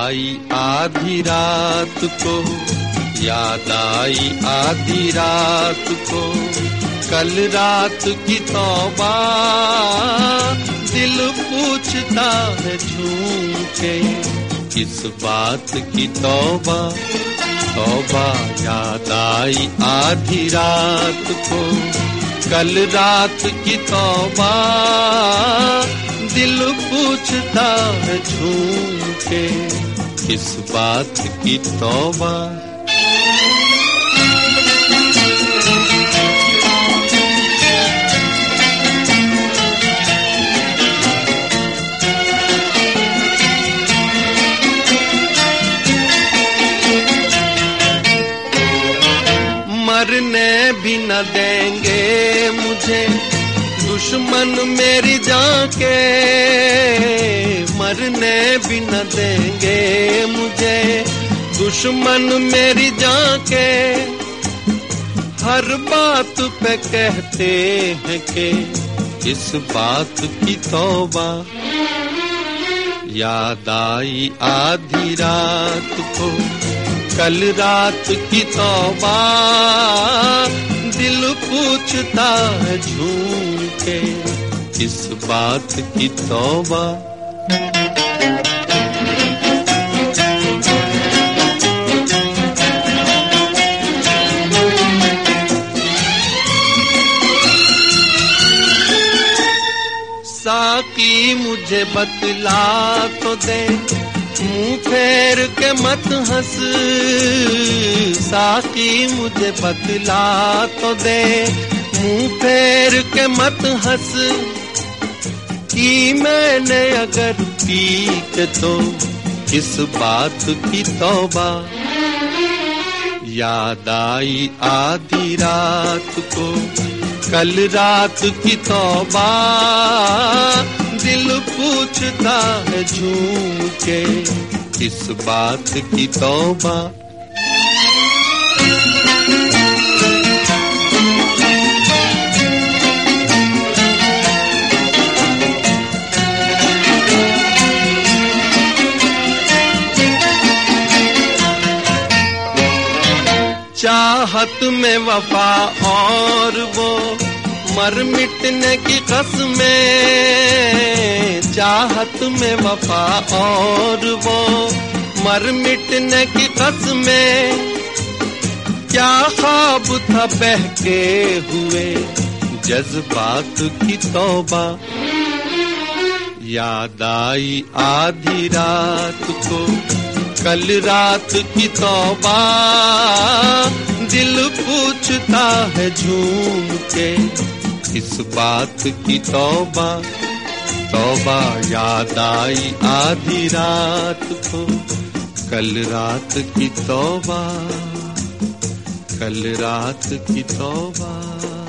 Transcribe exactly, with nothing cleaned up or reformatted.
आई आधी रात को, याद आई आधी रात को, कल रात की तौबा, दिल पूछता है झूम के, किस बात की तौबा, तौबा। याद आई आधी रात को, कल रात की तौबा, दिल पूछता है झूम के, किस बात की तौबा। मरने भी न देंगे मुझे दुश्मन मेरी जान के, मरने भी न देंगे मुझे दुश्मन मेरी जान के, हर बात पे कहते हैं कि इस बात की तौबा। याद आई आधी रात को, कल रात की तौबा, दिल पूछता है झूम के, किस बात की तौबा। साकी मुझे बतला तो दे, मुंह फेर के मत हंस, साकी मुझे बतला तो दे, मुंह फेर के मत हंस, कि मैंने अगर पी के तो किस बात की तौबा। याद आई आधी रात को, कल रात की तौबा, दिल पूछता है झूम के, किस बात की तौबा। चाहत में वफा और वो मर मिटने की कसमें, चाहत में वफा और वो मर मिटने की कसमें, क्या ख्वाब था बहके हुए जज्बात की तौबा। याद आई आधी रात को, कल रात की तौबा, दिल पूछता है झूम के, किस बात की तौबा, तौबा। याद आई आधी रात को, कल रात की तौबा, कल रात की तौबा।